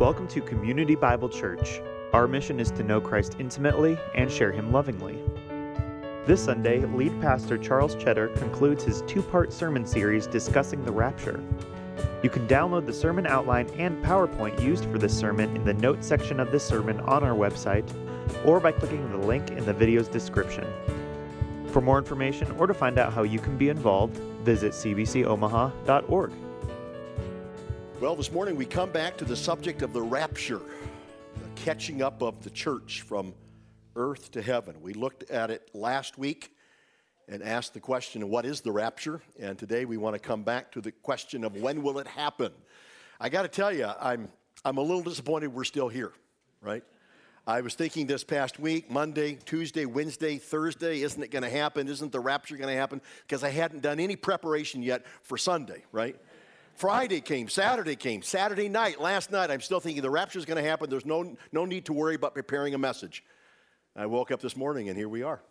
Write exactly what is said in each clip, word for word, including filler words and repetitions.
Welcome to Community Bible Church. Our mission is to know Christ intimately and share Him lovingly. This Sunday, lead pastor Charles Cheddar concludes his two-part sermon series discussing the rapture. You can download the sermon outline and PowerPoint used for this sermon in the notes section of this sermon on our website, or by clicking the link in the video's description. For more information or to find out how you can be involved, visit c b c omaha dot org. Well, this morning we come back to the subject of the rapture, the catching up of the church from earth to heaven. We looked at it last week and asked the question of what is the rapture, and today we want to come back to the question of when will it happen. I got to tell you, I'm I'm a little disappointed we're still here, right? I was thinking this past week, Monday, Tuesday, Wednesday, Thursday, isn't it going to happen? Isn't the rapture going to happen? Because I hadn't done any preparation yet for Sunday, right? Friday came, Saturday came, Saturday night, last night, I'm still thinking the rapture is going to happen. There's no, no need to worry about preparing a message. I woke up this morning and here we are.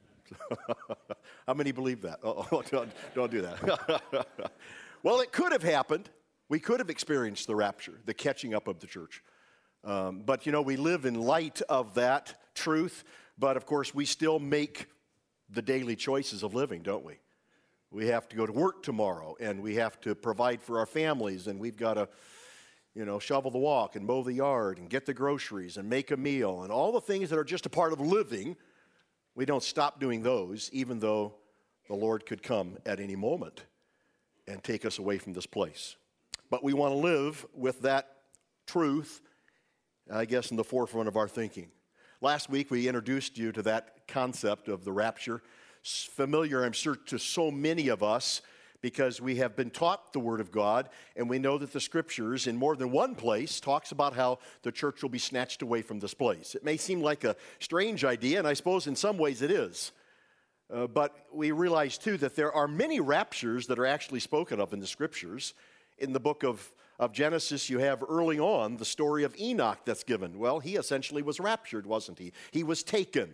How many believe that? Oh, don't, don't do that. Well, it could have happened. We could have experienced the rapture, the catching up of the church. Um, but, you know, we live in light of that truth. But, of course, we still make the daily choices of living, don't we? We have to go to work tomorrow, and we have to provide for our families, and we've got to, you know, shovel the walk and mow the yard and get the groceries and make a meal and all the things that are just a part of living. We don't stop doing those, even though the Lord could come at any moment and take us away from this place. But we want to live with that truth, I guess, in the forefront of our thinking. Last week, we introduced you to that concept of the rapture. Familiar, I'm sure, to so many of us because we have been taught the Word of God, and we know that the Scriptures in more than one place talks about how the church will be snatched away from this place. It may seem like a strange idea, and I suppose in some ways it is. Uh, but we realize, too, that there are many raptures that are actually spoken of in the Scriptures. In the book of, of Genesis, you have early on the story of Enoch that's given. Well, he essentially was raptured, wasn't he? He was taken.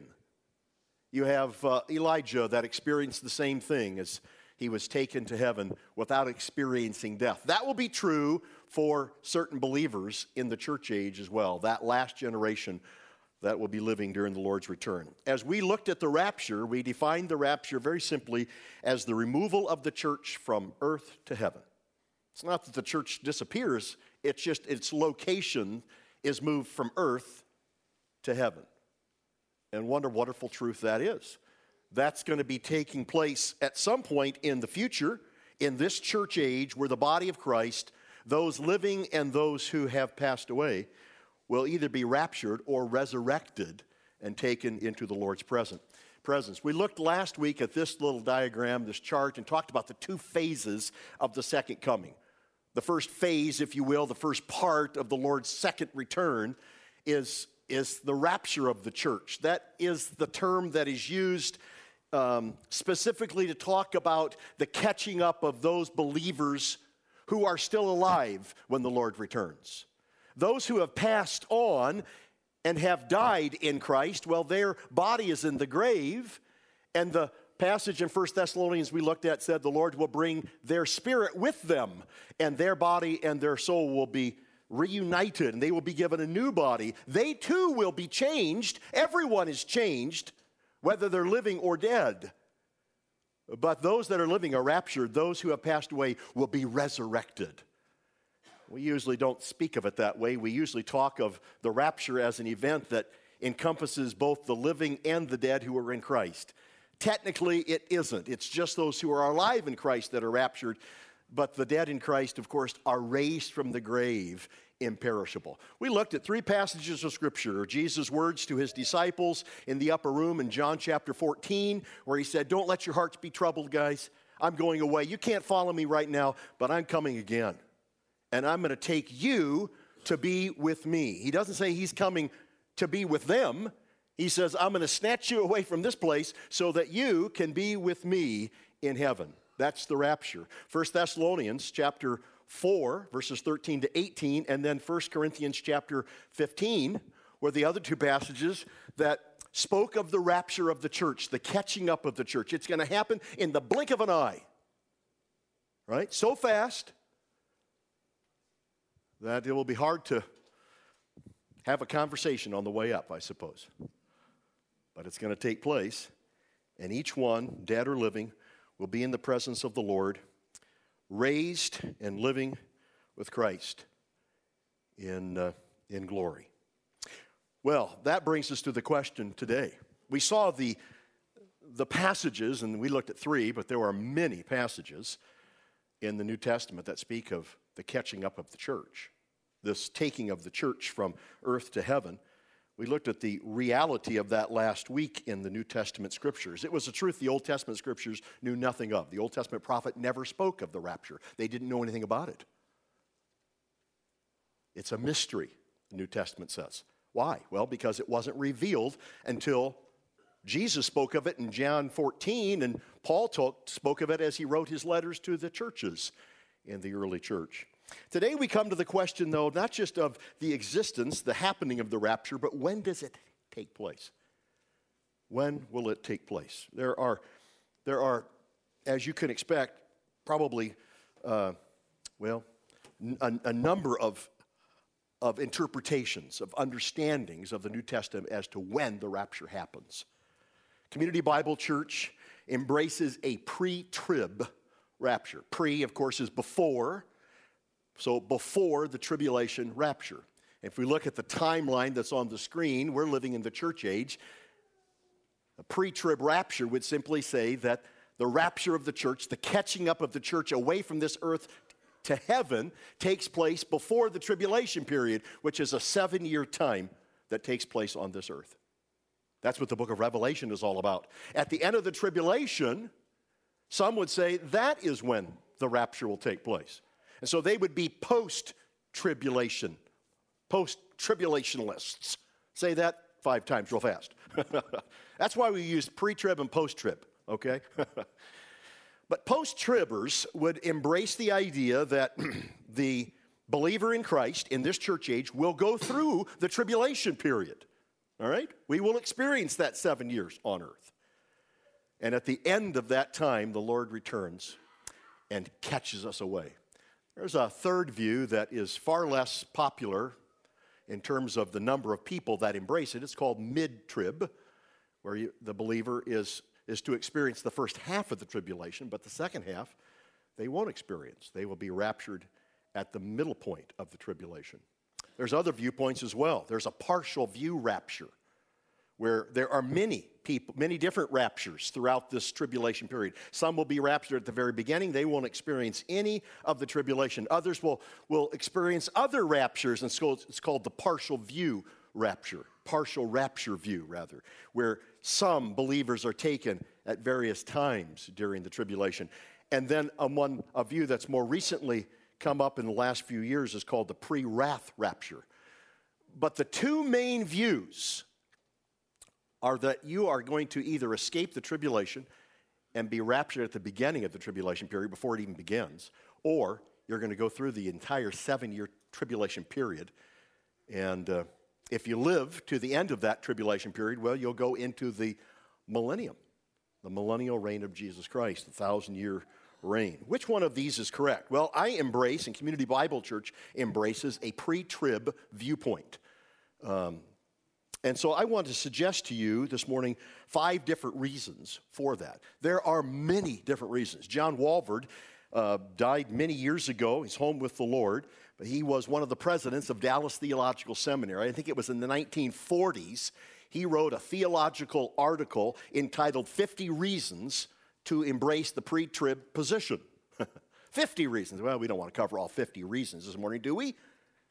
You have uh, Elijah that experienced the same thing as he was taken to heaven without experiencing death. That will be true for certain believers in the church age as well, that last generation that will be living during the Lord's return. As we looked at the rapture, we defined the rapture very simply as the removal of the church from earth to heaven. It's not that the church disappears, it's just its location is moved from earth to heaven. And what a wonderful truth that is. That's going to be taking place at some point in the future, in this church age, where the body of Christ, those living and those who have passed away, will either be raptured or resurrected and taken into the Lord's presence. presence. We looked last week at this little diagram, this chart, and talked about the two phases of the second coming. The first phase, if you will, the first part of the Lord's second return is is the rapture of the church. That is the term that is used um, specifically to talk about the catching up of those believers who are still alive when the Lord returns. Those who have passed on and have died in Christ, well, their body is in the grave, and the passage in First Thessalonians we looked at said the Lord will bring their spirit with them, and their body and their soul will be reunited, and they will be given a new body. They too will be changed. Everyone is changed, whether they're living or dead. But those that are living are raptured. Those who have passed away will be resurrected. We usually don't speak of it that way. We usually talk of the rapture as an event that encompasses both the living and the dead who are in Christ. Technically, it isn't. It's just those who are alive in Christ that are raptured. But the dead in Christ, of course, are raised from the grave imperishable. We looked at three passages of Scripture. Jesus' words to his disciples in the upper room in John chapter fourteen, where he said, "Don't let your hearts be troubled, guys. I'm going away. You can't follow me right now, but I'm coming again. And I'm going to take you to be with me." He doesn't say he's coming to be with them. He says, "I'm going to snatch you away from this place so that you can be with me in heaven." That's the rapture. First Thessalonians chapter four, verses thirteen to eighteen, and then First Corinthians chapter fifteen were the other two passages that spoke of the rapture of the church, the catching up of the church. It's going to happen in the blink of an eye, right? So fast that it will be hard to have a conversation on the way up, I suppose. But it's going to take place, and each one, dead or living, will be in the presence of the Lord, raised and living with Christ in, uh, in glory. Well, that brings us to the question today. We saw the, the passages, and we looked at three, but there are many passages in the New Testament that speak of the catching up of the church, this taking of the church from earth to heaven. We looked at the reality of that last week in the New Testament scriptures. It was a truth the Old Testament scriptures knew nothing of. The Old Testament prophet never spoke of the rapture. They didn't know anything about it. It's a mystery, the New Testament says. Why? Well, because it wasn't revealed until Jesus spoke of it in John fourteen, and Paul talk, spoke of it as he wrote his letters to the churches in the early church. Today we come to the question, though, not just of the existence, the happening of the rapture, but when does it take place? When will it take place? There are, there are, as you can expect, probably, uh, well, a, a number of, of interpretations, of understandings of the New Testament as to when the rapture happens. Community Bible Church embraces a pre-trib rapture. Pre, of course, is before. So before the tribulation rapture. If we look at the timeline that's on the screen, we're living in the church age. A pre-trib rapture would simply say that the rapture of the church, the catching up of the church away from this earth to heaven, takes place before the tribulation period, which is a seven-year time that takes place on this earth. That's what the book of Revelation is all about. At the end of the tribulation, some would say that is when the rapture will take place. And so they would be post-tribulation, post-tribulationalists. Say that five times real fast. That's why we use pre-trib and post-trib, okay? But post-tribbers would embrace the idea that the believer in Christ in this church age will go through the tribulation period, all right? We will experience that seven years on earth. And at the end of that time, the Lord returns and catches us away. There's a third view that is far less popular in terms of the number of people that embrace it. It's called mid-trib, where you, the believer is, is to experience the first half of the tribulation, but the second half they won't experience. They will be raptured at the middle point of the tribulation. There's other viewpoints as well. There's a partial view rapture, where there are many people, many different raptures throughout this tribulation period. Some will be raptured at the very beginning. They won't experience any of the tribulation. Others will, will experience other raptures, and so it's called the partial view rapture, partial rapture view, rather, where some believers are taken at various times during the tribulation. And then um, one, a view that's more recently come up in the last few years is called the pre-wrath rapture. But the two main views are that you are going to either escape the tribulation and be raptured at the beginning of the tribulation period before it even begins, or you're going to go through the entire seven-year tribulation period. And uh, if you live to the end of that tribulation period, well, you'll go into the millennium, the millennial reign of Jesus Christ, the thousand-year reign. Which one of these is correct? Well, I embrace, and Community Bible Church embraces, a pre-trib viewpoint. Um, And so I want to suggest to you this morning five different reasons for that. There are many different reasons. John Walvoord uh, died many years ago. He's home with the Lord, but he was one of the presidents of Dallas Theological Seminary. I think it was in the nineteen forties. He wrote a theological article entitled fifty Reasons to Embrace the Pre-Trib Position. fifty reasons. Well, we don't want to cover all fifty reasons this morning, do we?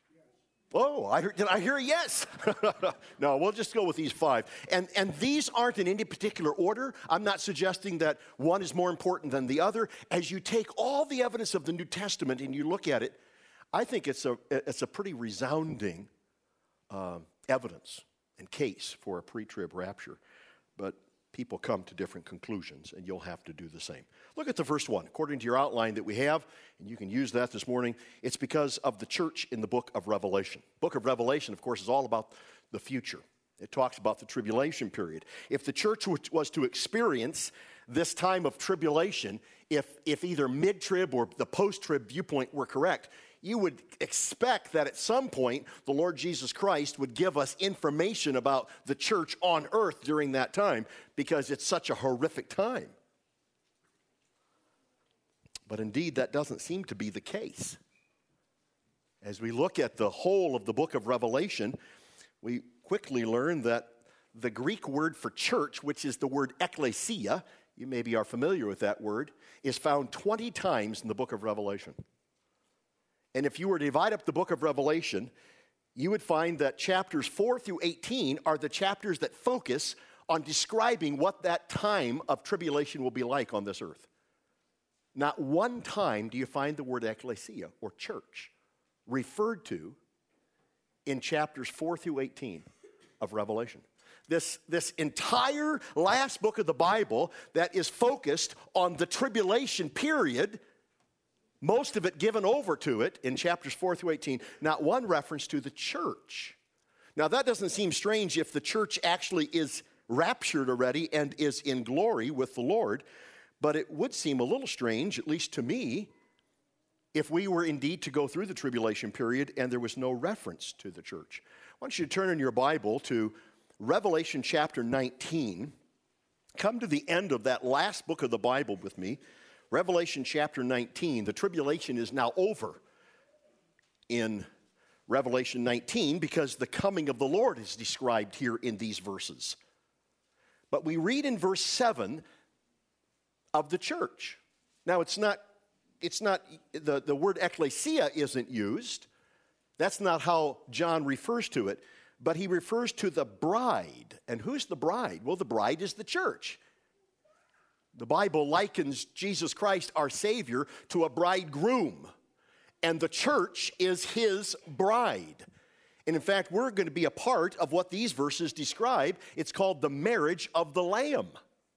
Oh, I heard, did I hear a yes? No, we'll just go with these five. And, and these aren't in any particular order. I'm not suggesting that one is more important than the other. As you take all the evidence of the New Testament and you look at it, I think it's a, it's a pretty resounding uh, evidence and case for a pre-trib rapture. But people come to different conclusions, and you'll have to do the same. Look at the first one. According to your outline that we have, and you can use that this morning, it's because of the church in the book of Revelation. Book of Revelation, of course, is all about the future. It talks about the tribulation period. If the church was to experience this time of tribulation, if, if either mid-trib or the post-trib viewpoint were correct, you would expect that at some point the Lord Jesus Christ would give us information about the church on earth during that time, because it's such a horrific time. But indeed, that doesn't seem to be the case. As we look at the whole of the book of Revelation, we quickly learn that the Greek word for church, which is the word ekklesia, you maybe are familiar with that word, is found twenty times in the book of Revelation. And if you were to divide up the book of Revelation, you would find that chapters four through eighteen are the chapters that focus on describing what that time of tribulation will be like on this earth. Not one time do you find the word ekklesia, or church, referred to in chapters four through eighteen of Revelation. This, this entire last book of the Bible that is focused on the tribulation period, most of it given over to it in chapters four through eighteen, not one reference to the church. Now, that doesn't seem strange if the church actually is raptured already and is in glory with the Lord, but it would seem a little strange, at least to me, if we were indeed to go through the tribulation period and there was no reference to the church. I want you to turn in your Bible to Revelation chapter nineteen. Come to the end of that last book of the Bible with me. Revelation chapter nineteen. The tribulation is now over in Revelation nineteen because the coming of the Lord is described here in these verses. But we read in verse seven of the church. Now, it's not, it's not the, the word ekklesia isn't used. That's not how John refers to it. But he refers to the bride. And who's the bride? Well, the bride is the church. The Bible likens Jesus Christ, our Savior, to a bridegroom. And the church is his bride. And in fact, we're going to be a part of what these verses describe. It's called the marriage of the Lamb.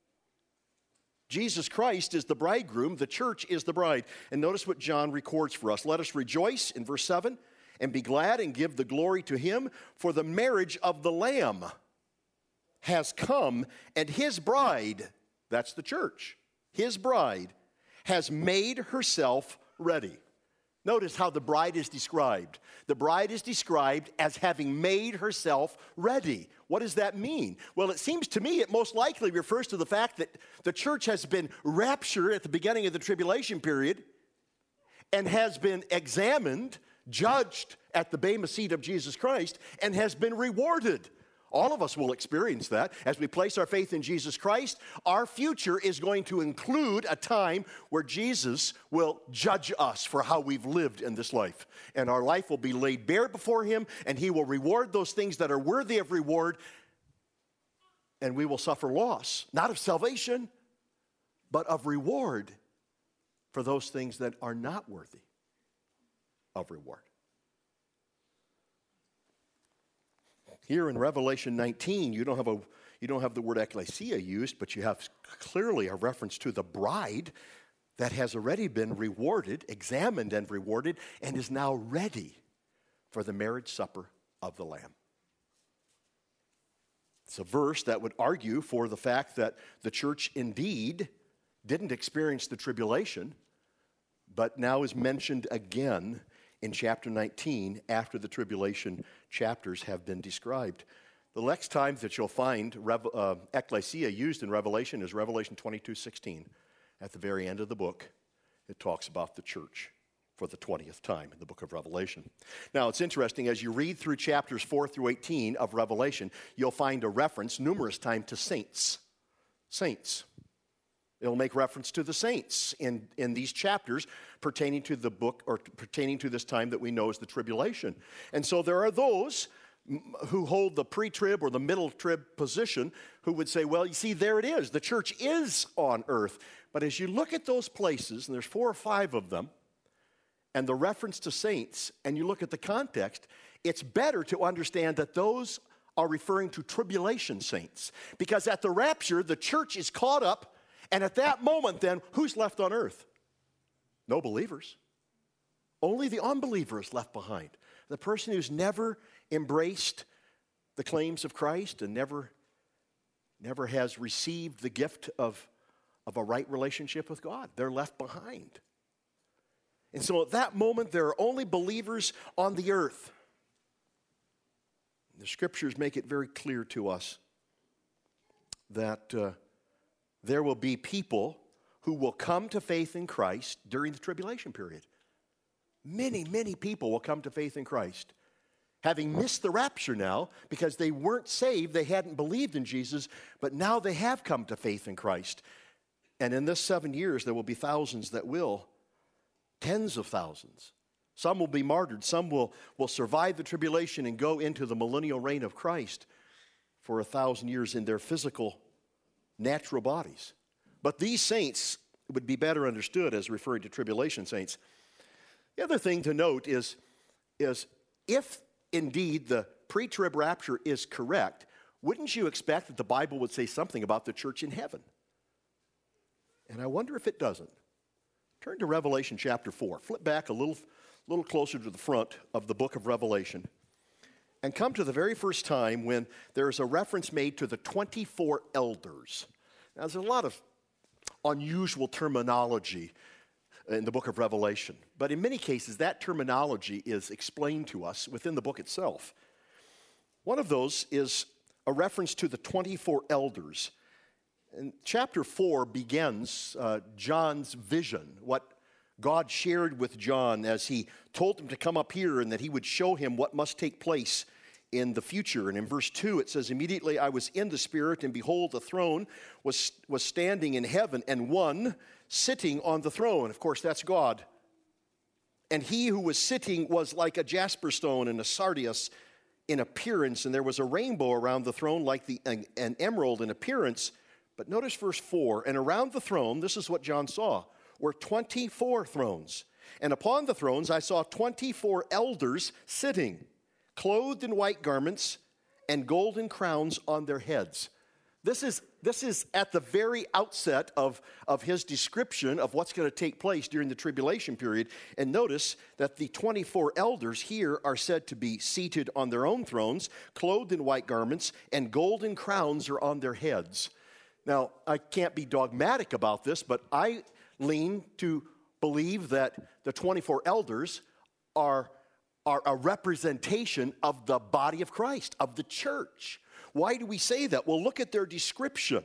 Jesus Christ is the bridegroom. The church is the bride. And notice what John records for us. Let us rejoice, in verse seven, and be glad and give the glory to him, for the marriage of the Lamb has come, and his bride, that's the church, his bride, has made herself ready. Notice how the bride is described. The bride is described as having made herself ready. What does that mean? Well, it seems to me it most likely refers to the fact that the church has been raptured at the beginning of the tribulation period and has been examined, judged at the bema seat of Jesus Christ, and has been rewarded. All of us will experience that. As we place our faith in Jesus Christ, our future is going to include a time where Jesus will judge us for how we've lived in this life. And our life will be laid bare before him, and he will reward those things that are worthy of reward, and we will suffer loss, not of salvation, but of reward for those things that are not worthy of reward. Here in Revelation nineteen, you don't have a you don't have the word ekklesia used, but you have clearly a reference to the bride that has already been rewarded, examined and rewarded, and is now ready for the marriage supper of the Lamb. It's a verse that would argue for the fact that the church indeed didn't experience the tribulation, but now is mentioned again in chapter nineteen after the tribulation chapters have been described. The next time that you'll find Rev- uh, ekklesia used in Revelation is Revelation twenty-two sixteen. At the very end of the book, it talks about the church for the twentieth time in the book of Revelation. Now, it's interesting, as you read through chapters four through eighteen of Revelation, you'll find a reference numerous times to saints. Saints. It'll make reference to the saints in, in these chapters pertaining to the book, or pertaining to this time that we know as the tribulation. And so there are those who hold the pre-trib or the middle trib position who would say, well, you see, there it is. The church is on earth. But as you look at those places, and there's four or five of them, and the reference to saints, and you look at the context, it's better to understand that those are referring to tribulation saints. Because at the rapture, the church is caught up. And at that moment, then, who's left on earth? No believers. Only the unbeliever is left behind. The person who's never embraced the claims of Christ and never, never has received the gift of, of a right relationship with God. They're left behind. And so at that moment, there are only believers on the earth. The scriptures make it very clear to us that uh, there will be people who will come to faith in Christ during the tribulation period. Many, many people will come to faith in Christ, having missed the rapture now because they weren't saved, they hadn't believed in Jesus, but now they have come to faith in Christ. And in this seven years, there will be thousands that will, tens of thousands. Some will be martyred, some will, will survive the tribulation and go into the millennial reign of Christ for a thousand years in their physical, natural bodies. But these saints would be better understood as referring to tribulation saints. The other thing to note is, is if indeed the pre-trib rapture is correct, wouldn't you expect that the Bible would say something about the church in heaven? And I wonder if it doesn't. Turn to Revelation chapter four. Flip back a little, little closer to the front of the book of Revelation and come to the very first time when there is a reference made to the twenty-four elders. Now, there's a lot of unusual terminology in the book of Revelation, but in many cases that terminology is explained to us within the book itself. One of those is a reference to the twenty-four elders. And chapter four begins uh, John's vision, what God shared with John as he told him to come up here and that he would show him what must take place in the future. And in verse two it says, "Immediately I was in the Spirit, and behold, the throne was, was standing in heaven, and one sitting on the throne." Of course, that's God. "And he who was sitting was like a jasper stone and a sardius in appearance, and there was a rainbow around the throne like the, an, an emerald in appearance." But notice verse four, "And around the throne," this is what John saw, "were twenty-four thrones. And upon the thrones I saw twenty-four elders sitting, clothed in white garments and golden crowns on their heads." This is, this is at the very outset of, of his description of what's going to take place during the tribulation period. And notice that the twenty-four elders here are said to be seated on their own thrones, clothed in white garments, and golden crowns are on their heads. Now, I can't be dogmatic about this, but I lean to believe that the twenty-four elders are, are a representation of the body of Christ, of the church. Why do we say that? Well, look at their description.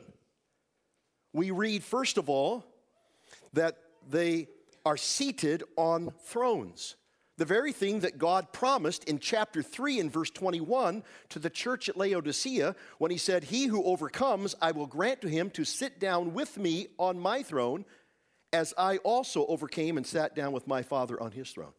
We read, first of all, that they are seated on thrones. The very thing that God promised in chapter three and verse twenty-one to the church at Laodicea when he said, "He who overcomes, I will grant to him to sit down with me on my throne, as I also overcame and sat down with my Father on his throne."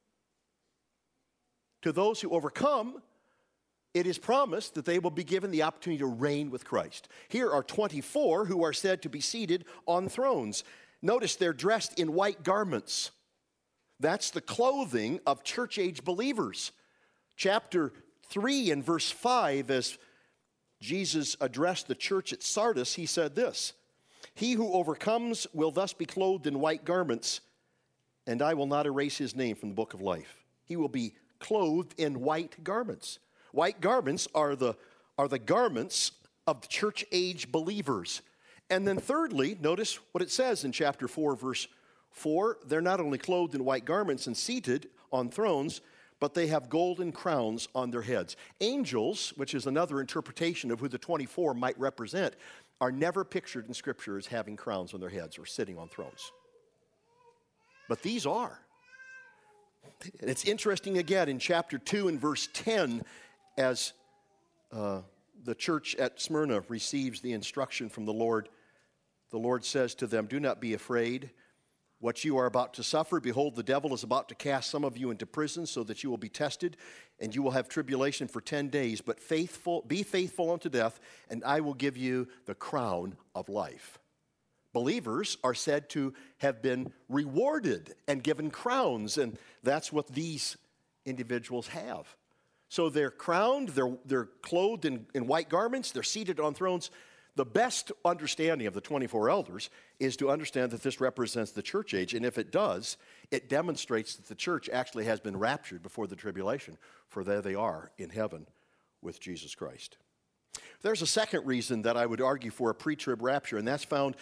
To those who overcome, it is promised that they will be given the opportunity to reign with Christ. Here are twenty-four who are said to be seated on thrones. Notice they're dressed in white garments. That's the clothing of church-age believers. Chapter three and verse five, as Jesus addressed the church at Sardis, he said this, "He who overcomes will thus be clothed in white garments, and I will not erase his name from the book of life." He will be clothed in white garments. White garments are the, are the garments of the church-age believers. And then thirdly, notice what it says in chapter four, verse four. They're not only clothed in white garments and seated on thrones, but they have golden crowns on their heads. Angels, which is another interpretation of who the twenty-four might represent, are never pictured in Scripture as having crowns on their heads or sitting on thrones. But these are. And it's interesting again in chapter two and verse ten, as uh, the church at Smyrna receives the instruction from the Lord, the Lord says to them, "Do not be afraid. What you are about to suffer, behold, the devil is about to cast some of you into prison so that you will be tested, and you will have tribulation for ten days. But faithful, be faithful unto death, and I will give you the crown of life." Believers are said to have been rewarded and given crowns, and that's what these individuals have. So they're crowned, they're, they're clothed in, in white garments, they're seated on thrones. The best understanding of the twenty-four elders is to understand that this represents the church age, and if it does, it demonstrates that the church actually has been raptured before the tribulation, for there they are in heaven with Jesus Christ. There's a second reason that I would argue for a pre-trib rapture, and that's found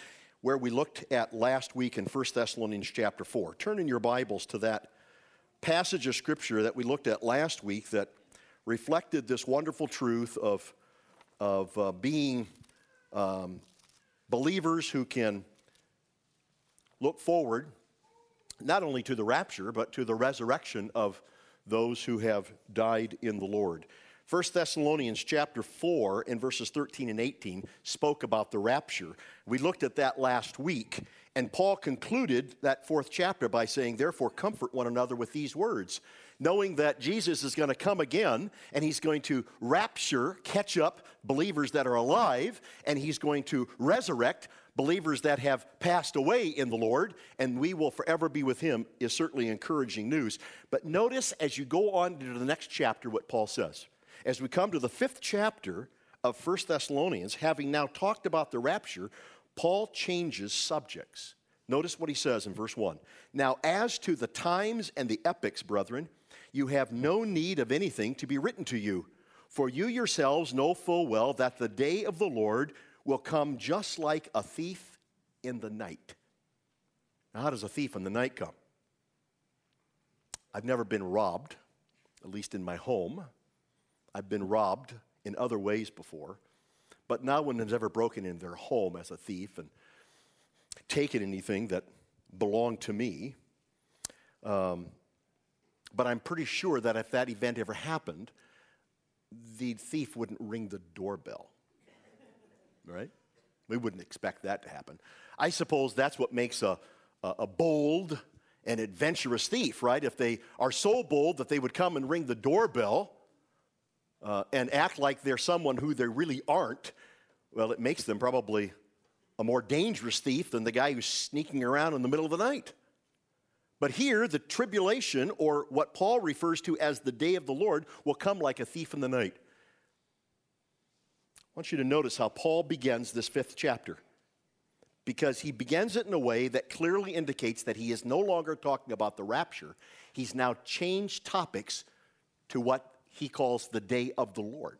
where we looked at last week in First Thessalonians chapter four. Turn in your Bibles to that passage of Scripture that we looked at last week that reflected this wonderful truth of, of uh, being um, believers who can look forward not only to the rapture, but to the resurrection of those who have died in the Lord. First Thessalonians chapter four in verses thirteen and eighteen spoke about the rapture. We looked at that last week, and Paul concluded that fourth chapter by saying, "Therefore comfort one another with these words, knowing that Jesus is going to come again, and he's going to rapture, catch up believers that are alive, and he's going to resurrect believers that have passed away in the Lord, and we will forever be with him," is certainly encouraging news. But notice as you go on to the next chapter what Paul says. As we come to the fifth chapter of First Thessalonians, having now talked about the rapture, Paul changes subjects. Notice what he says in verse one. "Now as to the times and the epochs, brethren, you have no need of anything to be written to you, for you yourselves know full well that the day of the Lord will come just like a thief in the night." Now, how does a thief in the night come? I've never been robbed, at least in my home. I've been robbed in other ways before, but no one has ever broken in their home as a thief and taken anything that belonged to me. Um, but I'm pretty sure that if that event ever happened, the thief wouldn't ring the doorbell. Right? We wouldn't expect that to happen. I suppose that's what makes a, a, a bold and adventurous thief, right? If they are so bold that they would come and ring the doorbell uh, and act like they're someone who they really aren't, well, it makes them probably a more dangerous thief than the guy who's sneaking around in the middle of the night. But here, the tribulation, or what Paul refers to as the day of the Lord, will come like a thief in the night. I want you to notice how Paul begins this fifth chapter, because he begins it in a way that clearly indicates that he is no longer talking about the rapture. He's now changed topics to what he calls the day of the Lord.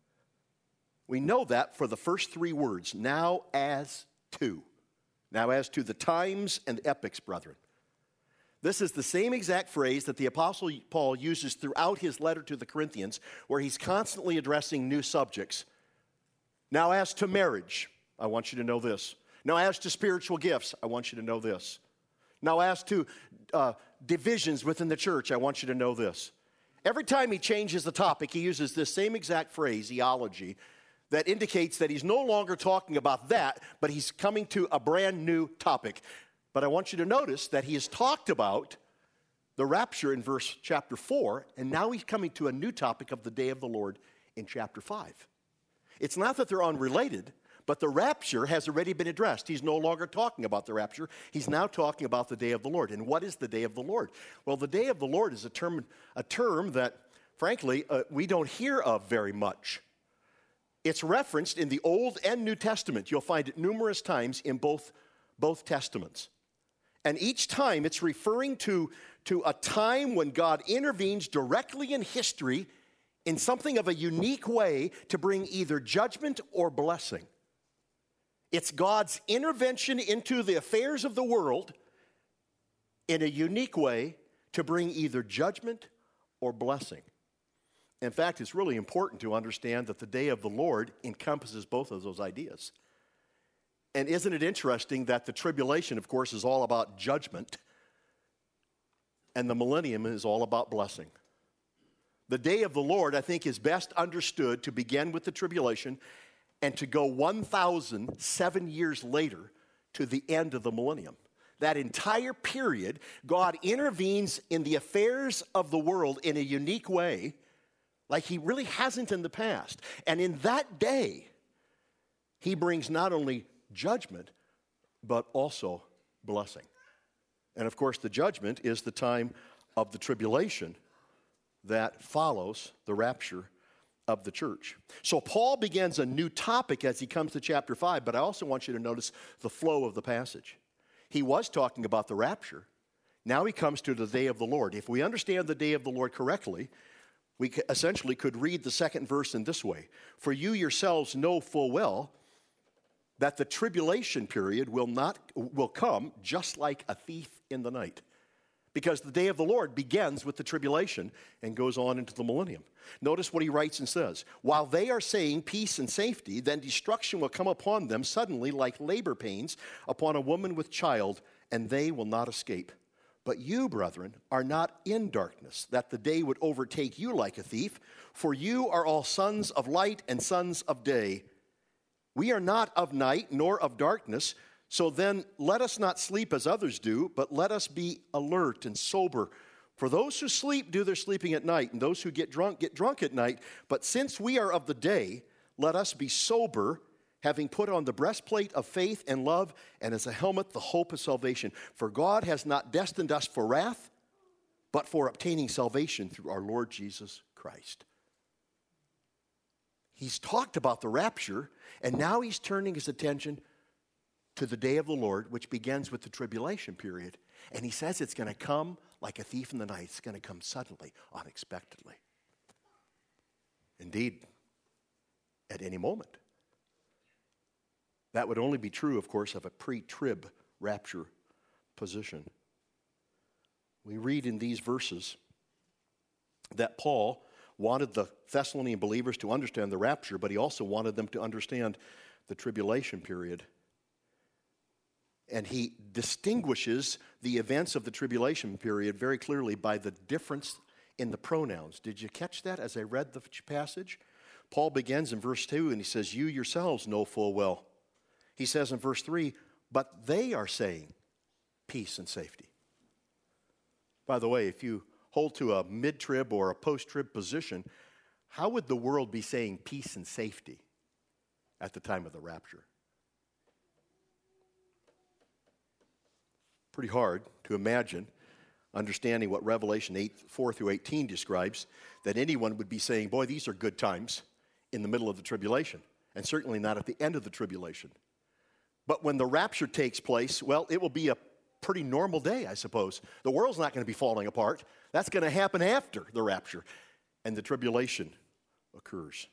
We know that for the first three words, "now as to." Now as to the times and epochs, brethren. This is the same exact phrase that the Apostle Paul uses throughout his letter to the Corinthians, where he's constantly addressing new subjects. Now as to marriage, I want you to know this. Now as to spiritual gifts, I want you to know this. Now as to uh, divisions within the church, I want you to know this. Every time he changes the topic, he uses this same exact phrase, eology, that indicates that he's no longer talking about that, but he's coming to a brand new topic. But I want you to notice that he has talked about the rapture in verse chapter four, and now he's coming to a new topic of the day of the Lord in chapter five. It's not that they're unrelated, but the rapture has already been addressed. He's no longer talking about the rapture. He's now talking about the day of the Lord. And what is the day of the Lord? Well, the day of the Lord is a term, a term that, frankly, uh, we don't hear of very much. It's referenced in the Old and New Testament. You'll find it numerous times in both, both Testaments. And each time it's referring to, to a time when God intervenes directly in history in something of a unique way to bring either judgment or blessing. It's God's intervention into the affairs of the world in a unique way to bring either judgment or blessing. In fact, it's really important to understand that the day of the Lord encompasses both of those ideas. And isn't it interesting that the tribulation, of course, is all about judgment, and the millennium is all about blessing. The day of the Lord, I think, is best understood to begin with the tribulation and to go one thousand seven years later to the end of the millennium. That entire period, God intervenes in the affairs of the world in a unique way, like he really hasn't in the past. And in that day, he brings not only judgment, but also blessing. And of course, the judgment is the time of the tribulation that follows the rapture of the church. So Paul begins a new topic as he comes to chapter five, but I also want you to notice the flow of the passage. He was talking about the rapture. Now he comes to the day of the Lord. If we understand the day of the Lord correctly, we essentially could read the second verse in this way. For you yourselves know full well that the tribulation period will not will come just like a thief in the night. Because the day of the Lord begins with the tribulation and goes on into the millennium. Notice what he writes and says. While they are saying peace and safety, then destruction will come upon them suddenly like labor pains upon a woman with child, and they will not escape. But you, brethren, are not in darkness, that the day would overtake you like a thief, for you are all sons of light and sons of day. We are not of night nor of darkness. So then let us not sleep as others do, but let us be alert and sober. For those who sleep do their sleeping at night, and those who get drunk get drunk at night. But since we are of the day, let us be sober, having put on the breastplate of faith and love, and as a helmet the hope of salvation. For God has not destined us for wrath, but for obtaining salvation through our Lord Jesus Christ. He's talked about the rapture, and now he's turning his attention to the day of the Lord, which begins with the tribulation period. And he says it's going to come like a thief in the night. It's going to come suddenly, unexpectedly. Indeed, at any moment. That would only be true, of course, of a pre-trib rapture position. We read in these verses that Paul wanted the Thessalonian believers to understand the rapture, but he also wanted them to understand the tribulation period. And he distinguishes the events of the tribulation period very clearly by the difference in the pronouns. Did you catch that as I read the passage? Paul begins in verse two and he says, you yourselves know full well. He says in verse three, but they are saying peace and safety. By the way, if you hold to a mid-trib or a post-trib position, how would the world be saying peace and safety at the time of the rapture? Pretty hard to imagine, understanding what Revelation eight, four through eighteen describes, that anyone would be saying, boy, these are good times in the middle of the tribulation, and certainly not at the end of the tribulation. But when the rapture takes place, well, it will be a pretty normal day, I suppose. The world's not going to be falling apart. That's going to happen after the rapture, and the tribulation occurs.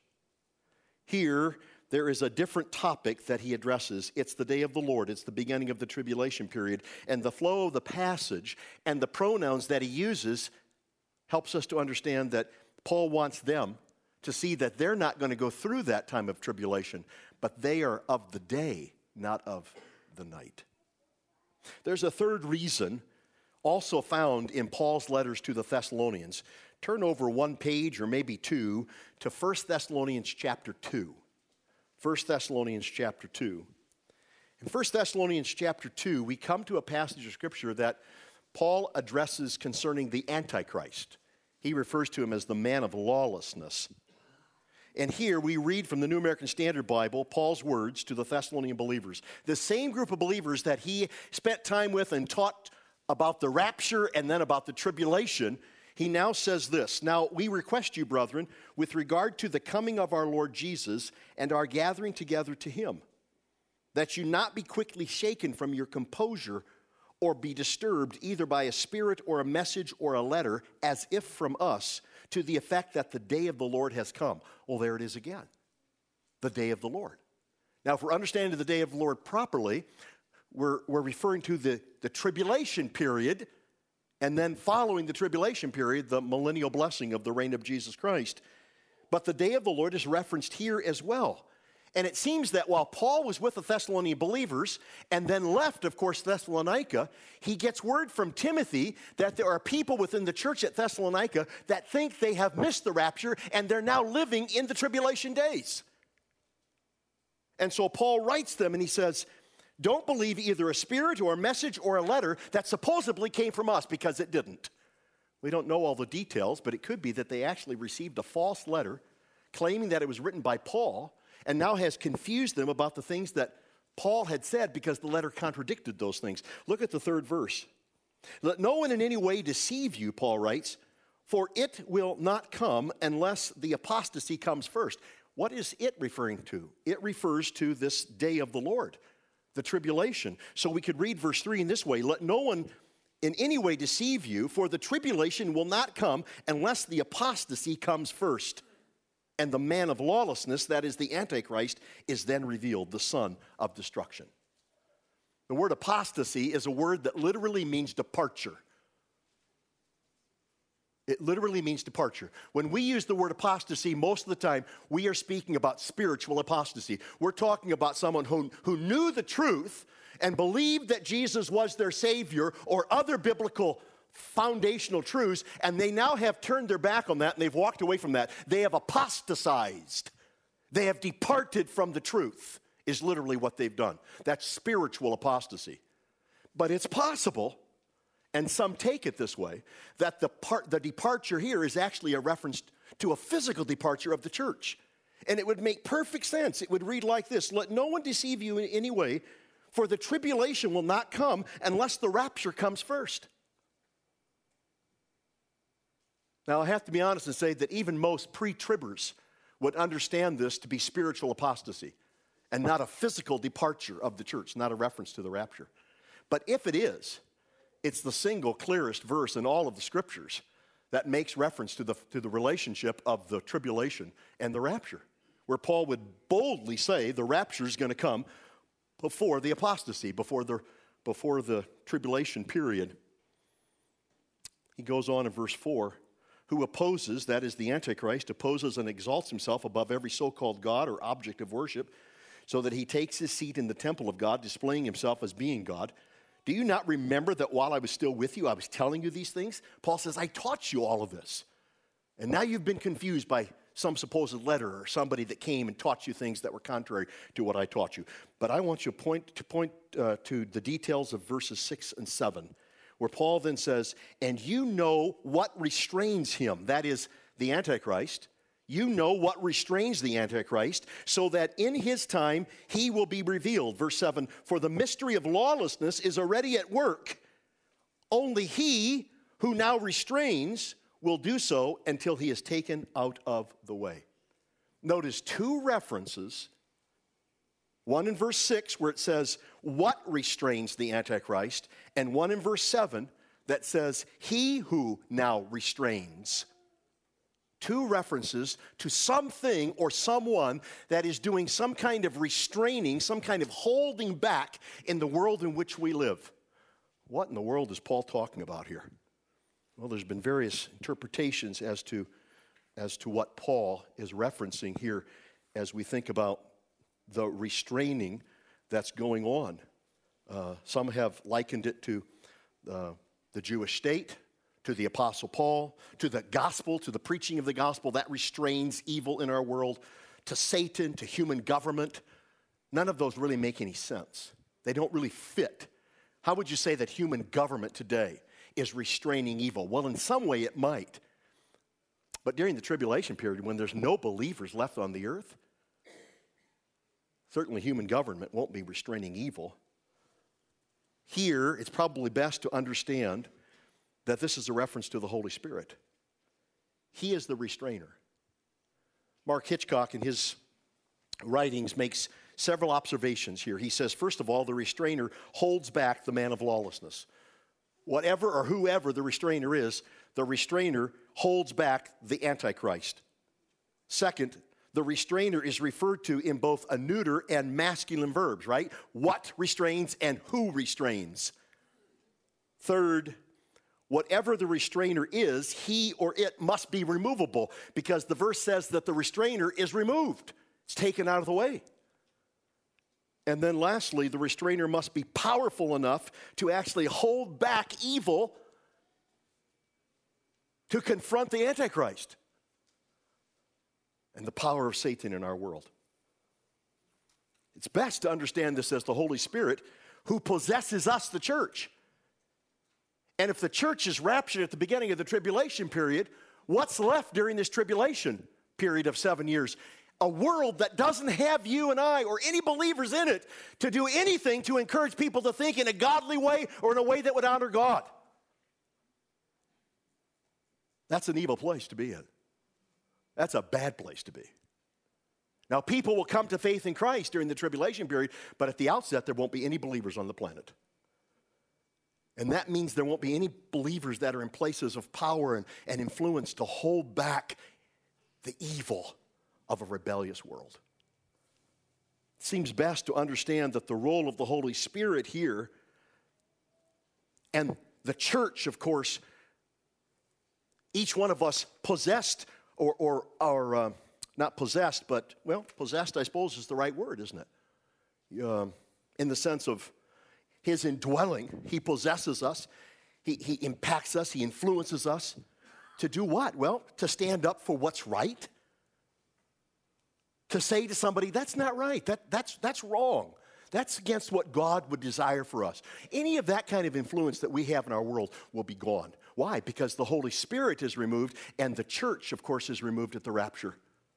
Here, there is a different topic that he addresses. It's the day of the Lord. It's the beginning of the tribulation period. And the flow of the passage and the pronouns that he uses helps us to understand that Paul wants them to see that they're not going to go through that time of tribulation, but they are of the day, not of the night. There's a third reason also found in Paul's letters to the Thessalonians. Turn over one page or maybe two to First Thessalonians chapter two. First Thessalonians chapter two. In First Thessalonians chapter two, we come to a passage of Scripture that Paul addresses concerning the Antichrist. He refers to him as the man of lawlessness. And here we read from the New American Standard Bible Paul's words to the Thessalonian believers. The same group of believers that he spent time with and taught about the rapture and then about the tribulation. He now says this, now we request you, brethren, with regard to the coming of our Lord Jesus and our gathering together to him, that you not be quickly shaken from your composure or be disturbed either by a spirit or a message or a letter, as if from us, to the effect that the day of the Lord has come. Well, there it is again, the day of the Lord. Now, if we're understanding the day of the Lord properly, we're, we're referring to the, the tribulation period. And then following the tribulation period, the millennial blessing of the reign of Jesus Christ. But the day of the Lord is referenced here as well. And it seems that while Paul was with the Thessalonian believers and then left, of course, Thessalonica, he gets word from Timothy that there are people within the church at Thessalonica that think they have missed the rapture and they're now living in the tribulation days. And so Paul writes them and he says, don't believe either a spirit or a message or a letter that supposedly came from us, because it didn't. We don't know all the details, but it could be that they actually received a false letter claiming that it was written by Paul and now has confused them about the things that Paul had said because the letter contradicted those things. Look at the third verse. Let no one in any way deceive you, Paul writes, for it will not come unless the apostasy comes first. What is it referring to? It refers to this day of the Lord, the tribulation. So we could read verse three in this way. Let no one in any way deceive you, for the tribulation will not come unless the apostasy comes first. And the man of lawlessness, that is the Antichrist, is then revealed, the son of destruction. The word apostasy is a word that literally means departure. It literally means departure. When we use the word apostasy, most of the time, we are speaking about spiritual apostasy. We're talking about someone who, who knew the truth and believed that Jesus was their Savior or other biblical foundational truths, and they now have turned their back on that and they've walked away from that. They have apostatized. They have departed from the truth, is literally what they've done. That's spiritual apostasy. But it's possible, and some take it this way, that the part, the departure here is actually a reference to a physical departure of the church. And it would make perfect sense. It would read like this: let no one deceive you in any way, for the tribulation will not come unless the rapture comes first. Now, I have to be honest and say that even most pre-tribbers would understand this to be spiritual apostasy and not a physical departure of the church, not a reference to the rapture. But if it is, it's the single clearest verse in all of the scriptures that makes reference to the, to the relationship of the tribulation and the rapture, where Paul would boldly say the rapture is going to come before the apostasy, before the, before the tribulation period. He goes on in verse four, who opposes, that is the Antichrist, opposes and exalts himself above every so-called God or object of worship, so that he takes his seat in the temple of God, displaying himself as being God. Do you not remember that while I was still with you, I was telling you these things? Paul says, I taught you all of this. And now you've been confused by some supposed letter or somebody that came and taught you things that were contrary to what I taught you. But I want you to point, to, point uh, to the details of verses six and seven, where Paul then says, and you know what restrains him, that is the Antichrist. You know what restrains the Antichrist, so that in his time he will be revealed. Verse seven, for the mystery of lawlessness is already at work. Only he who now restrains will do so until he is taken out of the way. Notice two references, one in verse six where it says, what restrains the Antichrist, and one in verse seven that says, he who now restrains. Two references to something or someone that is doing some kind of restraining, some kind of holding back in the world in which we live. What in the world is Paul talking about here? Well, there's been various interpretations as to, as to what Paul is referencing here as we think about the restraining that's going on. Uh, some have likened it to uh, the Jewish state, to the Apostle Paul, to the gospel, to the preaching of the gospel that restrains evil in our world, to Satan, to human government. None of those really make any sense. They don't really fit. How would you say that human government today is restraining evil? Well, in some way it might. But during the tribulation period, when there's no believers left on the earth, certainly human government won't be restraining evil. Here, it's probably best to understand that this is a reference to the Holy Spirit. He is the restrainer. Mark Hitchcock, in his writings, makes several observations here. He says, first of all, the restrainer holds back the man of lawlessness. Whatever or whoever the restrainer is, the restrainer holds back the Antichrist. Second, the restrainer is referred to in both a neuter and masculine verbs, right? What restrains and who restrains. Third, whatever the restrainer is, he or it must be removable, because the verse says that the restrainer is removed. It's taken out of the way. And then lastly, the restrainer must be powerful enough to actually hold back evil to confront the Antichrist and the power of Satan in our world. It's best to understand this as the Holy Spirit who possesses us, the church. And if the church is raptured at the beginning of the tribulation period, what's left during this tribulation period of seven years? A world that doesn't have you and I or any believers in it to do anything to encourage people to think in a godly way or in a way that would honor God. That's an evil place to be in. That's a bad place to be. Now, people will come to faith in Christ during the tribulation period, but at the outset, there won't be any believers on the planet. And that means there won't be any believers that are in places of power and, and influence to hold back the evil of a rebellious world. It seems best to understand that the role of the Holy Spirit here, and the church, of course, each one of us possessed, or, or, or uh, not possessed, but, well, possessed, I suppose, is the right word, isn't it? Um, in the sense of his indwelling, he possesses us, he, he impacts us, he influences us to do what? Well, to stand up for what's right. To say to somebody, that's not right, that, that's, that's wrong. That's against what God would desire for us. Any of that kind of influence that we have in our world will be gone. Why? Because the Holy Spirit is removed, and the church, of course, is removed at the rapture.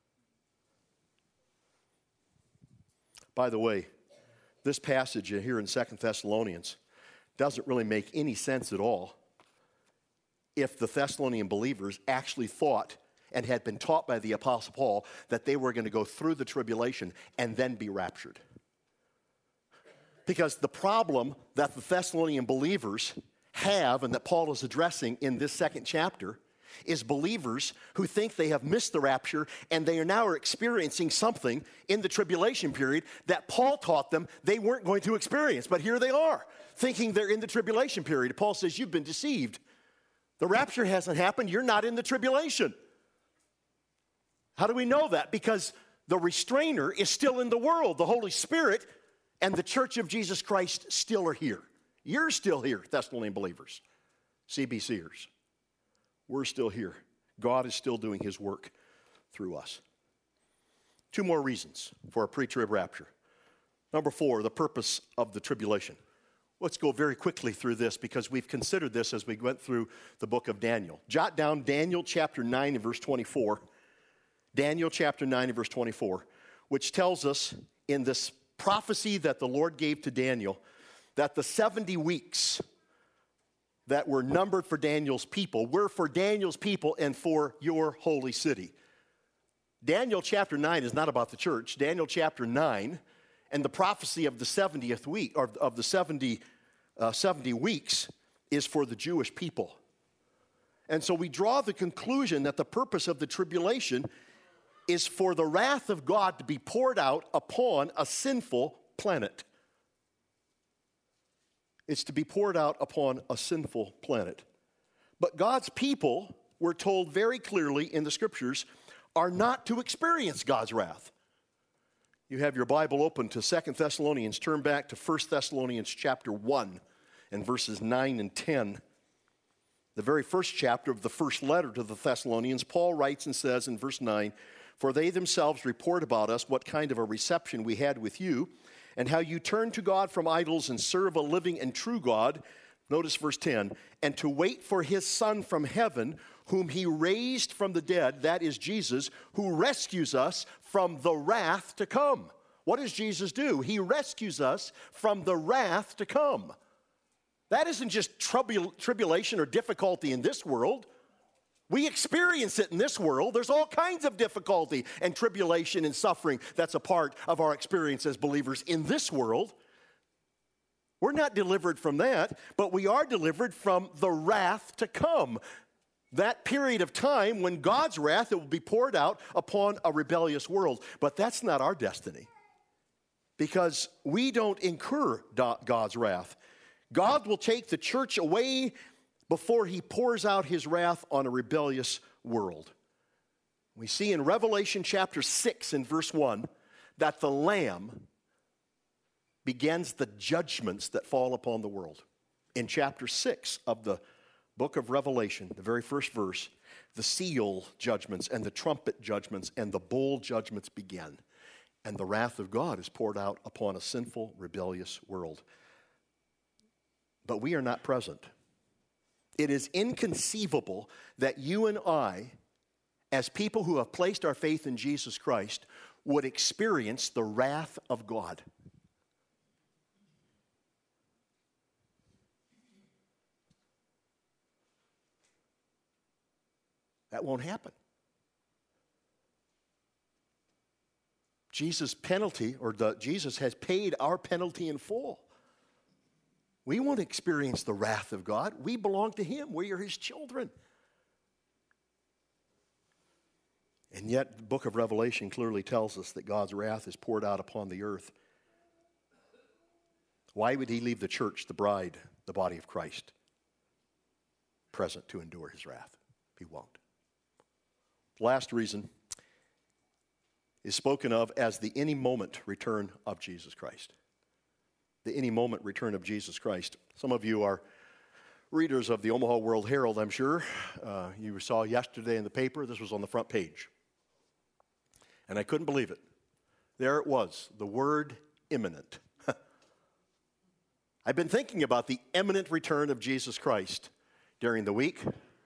By the way, this passage here in Second Thessalonians doesn't really make any sense at all if the Thessalonian believers actually thought and had been taught by the Apostle Paul that they were going to go through the tribulation and then be raptured. Because the problem that the Thessalonian believers have and that Paul is addressing in this second chapter is believers who think they have missed the rapture and they are now experiencing something in the tribulation period that Paul taught them they weren't going to experience. But here they are, thinking they're in the tribulation period. Paul says, you've been deceived. The rapture hasn't happened. You're not in the tribulation. How do we know that? Because the restrainer is still in the world. The Holy Spirit and the church of Jesus Christ still are here. You're still here, Thessalonian believers, C B Cers. We're still here. God is still doing his work through us. Two more reasons for a pre-trib rapture. Number four, the purpose of the tribulation. Let's go very quickly through this because we've considered this as we went through the book of Daniel. Jot down Daniel chapter nine and verse twenty-four. Daniel chapter nine and verse twenty-four, which tells us in this prophecy that the Lord gave to Daniel that the seventy weeks that were numbered for Daniel's people were for Daniel's people and for your holy city. Daniel chapter nine is not about the church. Daniel chapter nine and the prophecy of the seventieth week, or of the seventy, uh, seventy weeks, is for the Jewish people. And so we draw the conclusion that the purpose of the tribulation is for the wrath of God to be poured out upon a sinful planet. It's to be poured out upon a sinful planet. But God's people, we're told very clearly in the scriptures, are not to experience God's wrath. You have your Bible open to Second Thessalonians. Turn back to First Thessalonians chapter one and verses nine and ten. The very first chapter of the first letter to the Thessalonians, Paul writes and says in verse nine, "For they themselves report about us what kind of a reception we had with you, and how you turned to God from idols and serve a living and true God," notice verse ten, "and to wait for his Son from heaven, whom he raised from the dead," that is Jesus, "who rescues us from the wrath to come." What does Jesus do? He rescues us from the wrath to come. That isn't just tribul- tribulation or difficulty in this world. We experience it in this world. There's all kinds of difficulty and tribulation and suffering that's a part of our experience as believers in this world. We're not delivered from that, but we are delivered from the wrath to come. That period of time when God's wrath will be poured out upon a rebellious world. But that's not our destiny, because we don't incur God's wrath. God will take the church away before he pours out his wrath on a rebellious world. We see in Revelation chapter six and verse one that the Lamb begins the judgments that fall upon the world. In chapter six of the book of Revelation, the very first verse, the seal judgments and the trumpet judgments and the bowl judgments begin. And the wrath of God is poured out upon a sinful, rebellious world. But we are not present. It is inconceivable that you and I, as people who have placed our faith in Jesus Christ, would experience the wrath of God. That won't happen. Jesus' penalty, or the, Jesus has paid our penalty in full. We won't experience the wrath of God. We belong to him. We are his children. And yet, the book of Revelation clearly tells us that God's wrath is poured out upon the earth. Why would he leave the church, the bride, the body of Christ, present to endure his wrath? He won't. The last reason is spoken of as the any moment return of Jesus Christ. The any moment return of Jesus Christ. Some of you are readers of the Omaha World Herald, I'm sure. Uh, you saw yesterday in the paper, this was on the front page. And I couldn't believe it. There it was, the word imminent. I've been thinking about the imminent return of Jesus Christ during the week.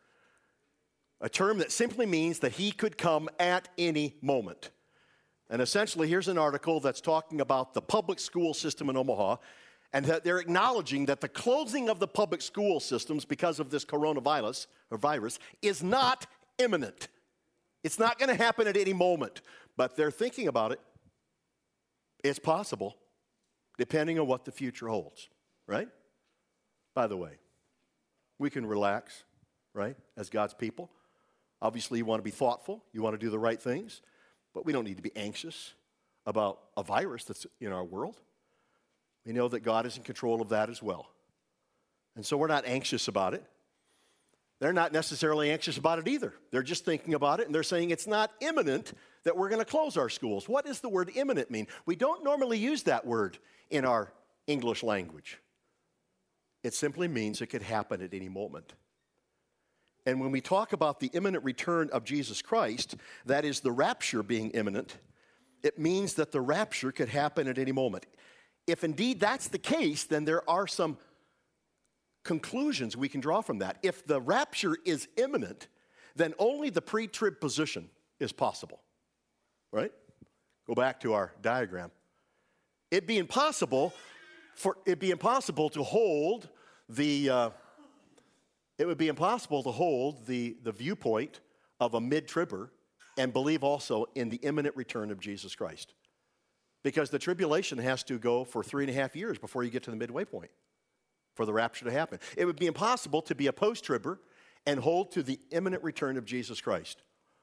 A term that simply means that he could come at any moment. And essentially, here's an article that's talking about the public school system in Omaha, and that they're acknowledging that the closing of the public school systems because of this coronavirus or virus is not imminent. It's not going to happen at any moment, but they're thinking about it. It's possible, depending on what the future holds, right? By the way, we can relax, right, as God's people. Obviously, you want to be thoughtful. You want to do the right things. But we don't need to be anxious about a virus that's in our world. We know that God is in control of that as well. And so we're not anxious about it. They're not necessarily anxious about it either. They're just thinking about it, and they're saying it's not imminent that we're going to close our schools. What does the word imminent mean? We don't normally use that word in our English language. It simply means it could happen at any moment. And when we talk about the imminent return of Jesus Christ, that is the rapture being imminent, it means that the rapture could happen at any moment. If indeed that's the case, then there are some conclusions we can draw from that. If the rapture is imminent, then only the pre-trib position is possible, right? Go back to our diagram. It'd be impossible for it'd be impossible to hold the uh, it would be impossible to hold the, the viewpoint of a mid-tribber and believe also in the imminent return of Jesus Christ. Because the tribulation has to go for three and a half years before you get to the midway point for the rapture to happen. It would be impossible to be a post-tribber and hold to the imminent return of Jesus Christ.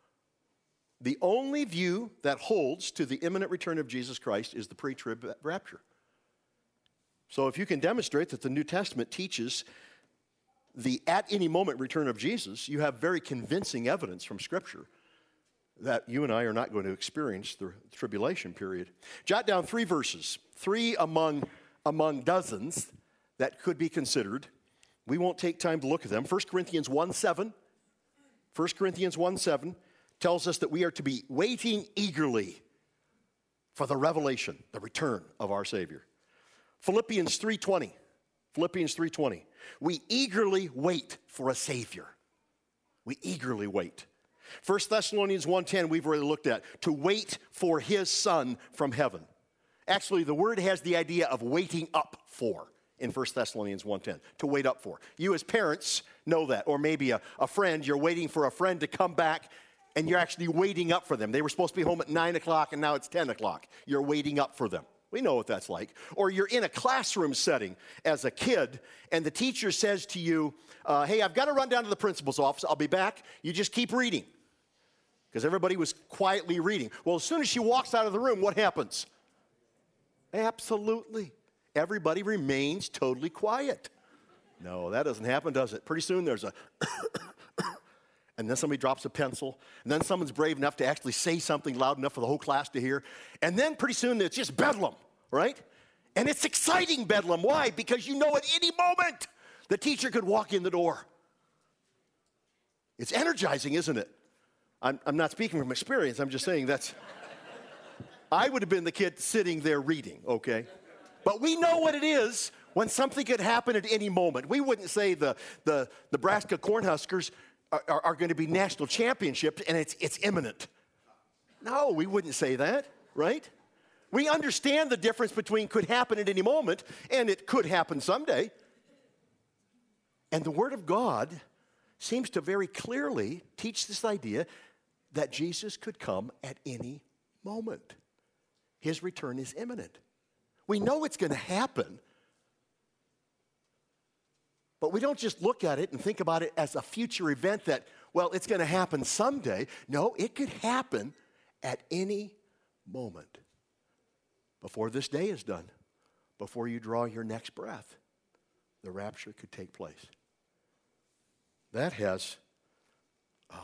The only view that holds to the imminent return of Jesus Christ is the pre-trib rapture. So if you can demonstrate that the New Testament teaches the at any moment return of Jesus, you have very convincing evidence from Scripture that you and I are not going to experience the tribulation period. Jot down three verses, three among, among dozens that could be considered. We won't take time to look at them. First Corinthians one seven. First Corinthians one seven tells us that we are to be waiting eagerly for the revelation, the return of our Savior. Philippians three twenty. Philippians three twenty. We eagerly wait for a Savior. We eagerly wait. First Thessalonians one ten we've already looked at. To wait for his Son from heaven. Actually, the word has the idea of waiting up for in First Thessalonians one ten. To wait up for. You as parents know that. Or maybe a, a friend, you're waiting for a friend to come back and you're actually waiting up for them. They were supposed to be home at nine o'clock and now it's ten o'clock. You're waiting up for them. We know what that's like. Or you're in a classroom setting as a kid, and the teacher says to you, uh, hey, I've got to run down to the principal's office. I'll be back. You just keep reading. Because everybody was quietly reading. Well, as soon as she walks out of the room, what happens? Absolutely. Everybody remains totally quiet. No, that doesn't happen, does it? Pretty soon there's a... and then somebody drops a pencil, and then someone's brave enough to actually say something loud enough for the whole class to hear, and then pretty soon it's just bedlam, right? And it's exciting bedlam. Why? Because you know at any moment the teacher could walk in the door. It's energizing, isn't it? I'm, I'm not speaking from experience. I'm just saying that's... I would have been the kid sitting there reading, okay? But we know what it is when something could happen at any moment. We wouldn't say the, the Nebraska Cornhuskers are, are, are going to be national championships and it's, it's imminent. No, we wouldn't say that, right? We understand the difference between could happen at any moment and it could happen someday. And the Word of God seems to very clearly teach this idea that Jesus could come at any moment. His return is imminent. We know it's going to happen, but we don't just look at it and think about it as a future event that well, it's going to happen someday. No, it could happen at any moment. Before this day is done, before you draw your next breath, the rapture could take place. That has uh,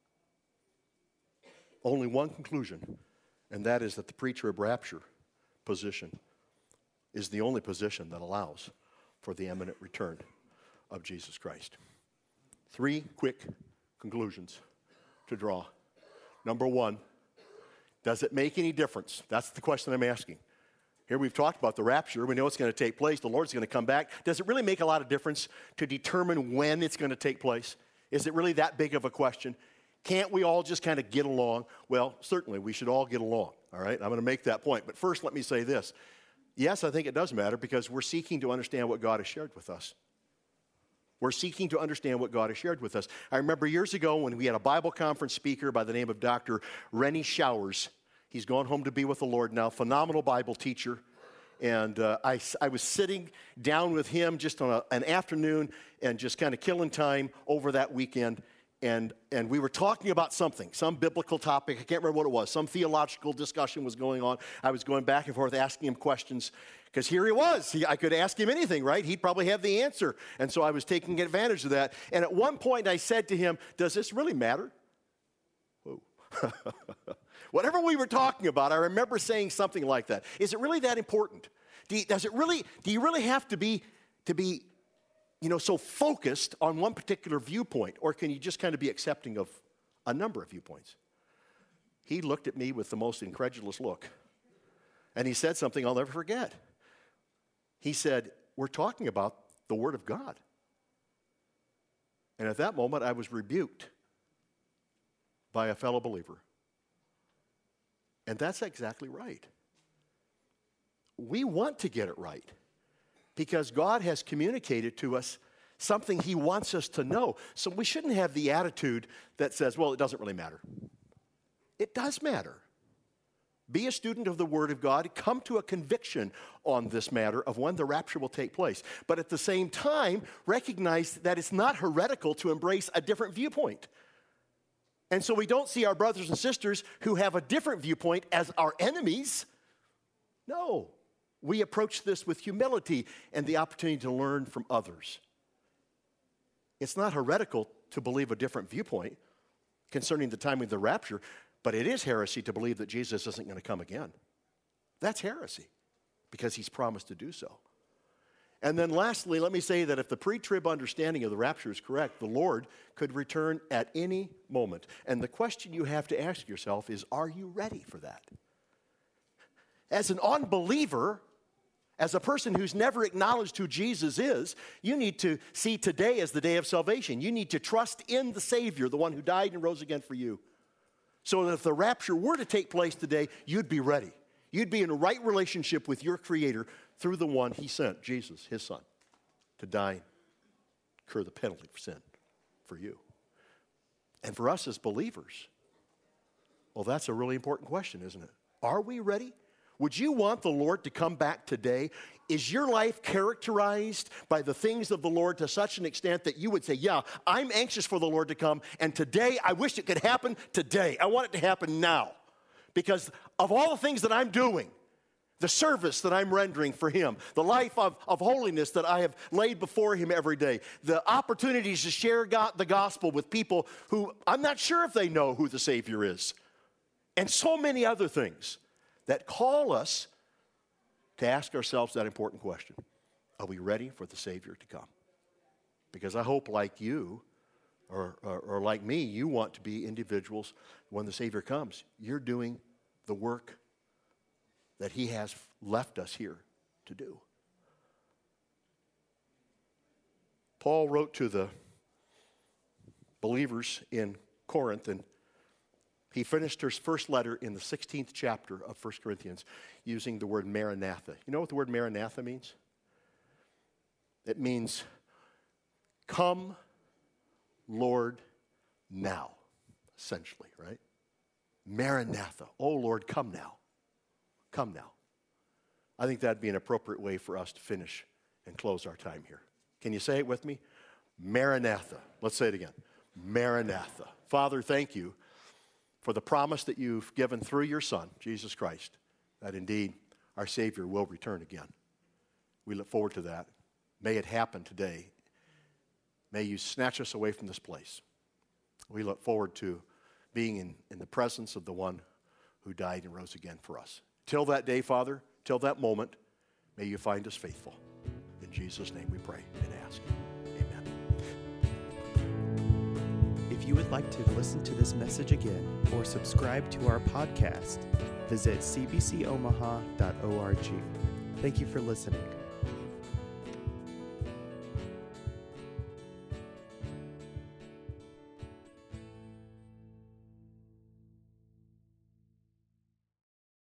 only one conclusion, and that is that the pre-trib rapture position is the only position that allows for the imminent return of Jesus Christ. Three quick conclusions to draw. Number one, does it make any difference? That's the question I'm asking. Here we've talked about the rapture. We know it's going to take place. The Lord's going to come back. Does it really make a lot of difference to determine when it's going to take place? Is it really that big of a question? Can't we all just kind of get along? Well, certainly we should all get along, all right? I'm going to make that point. But first, let me say this. Yes, I think it does matter because we're seeking to understand what God has shared with us. We're seeking to understand what God has shared with us. I remember years ago when we had a Bible conference speaker by the name of Doctor Rennie Showers. He's gone home to be with the Lord now, phenomenal Bible teacher. And uh, I, I was sitting down with him just on a, an afternoon and just kind of killing time over that weekend. And, and we were talking about something, some biblical topic. I can't remember what it was. Some theological discussion was going on. I was going back and forth asking him questions because here he was. He, I could ask him anything, right? He'd probably have the answer. And so I was taking advantage of that. And at one point I said to him, does this really matter? Whoa. Whatever we were talking about, I remember saying something like that. Is it really that important? Do you, does it really, do you really have to be, to be, you know, so focused on one particular viewpoint, or can you just kind of be accepting of a number of viewpoints? He looked at me with the most incredulous look, and he said something I'll never forget. He said, we're talking about the Word of God. And at that moment, I was rebuked by a fellow believer. And that's exactly right. We want to get it right because God has communicated to us something He wants us to know. So we shouldn't have the attitude that says, well, it doesn't really matter. It does matter. Be a student of the Word of God. Come to a conviction on this matter of when the rapture will take place. But at the same time, recognize that it's not heretical to embrace a different viewpoint. And so we don't see our brothers and sisters who have a different viewpoint as our enemies. No, we approach this with humility and the opportunity to learn from others. It's not heretical to believe a different viewpoint concerning the timing of the rapture, but it is heresy to believe that Jesus isn't going to come again. That's heresy because He's promised to do so. And then lastly, let me say that if the pre-trib understanding of the rapture is correct, the Lord could return at any moment. And the question you have to ask yourself is, are you ready for that? As an unbeliever, as a person who's never acknowledged who Jesus is, you need to see today as the day of salvation. You need to trust in the Savior, the one who died and rose again for you. So that if the rapture were to take place today, you'd be ready. You'd be in a right relationship with your Creator through the one He sent, Jesus, His Son, to die, incur the penalty for sin for you. And for us as believers, well, that's a really important question, isn't it? Are we ready? Would you want the Lord to come back today? Is your life characterized by the things of the Lord to such an extent that you would say, yeah, I'm anxious for the Lord to come, and today I wish it could happen today. I want it to happen now. Because of all the things that I'm doing, the service that I'm rendering for Him, the life of, of holiness that I have laid before Him every day, the opportunities to share God, the gospel with people who I'm not sure if they know who the Savior is, and so many other things that call us to ask ourselves that important question. Are we ready for the Savior to come? Because I hope like you, or, or, or like me, you want to be individuals when the Savior comes. You're doing the work that He has left us here to do. Paul wrote to the believers in Corinth, and he finished his first letter in the sixteenth chapter of First Corinthians using the word Maranatha. You know what the word Maranatha means? It means, come, Lord, now, essentially, right? Maranatha. Oh, Lord, come now. Come now. I think that'd be an appropriate way for us to finish and close our time here. Can you say it with me? Maranatha. Let's say it again. Maranatha. Father, thank you for the promise that you've given through your Son, Jesus Christ, that indeed our Savior will return again. We look forward to that. May it happen today. May you snatch us away from this place. We look forward to being in, in the presence of the one who died and rose again for us. Till that day, Father, till that moment, may you find us faithful. In Jesus' name we pray and ask. Amen. If you would like to listen to this message again or subscribe to our podcast, visit c b c omaha dot org. Thank you for listening.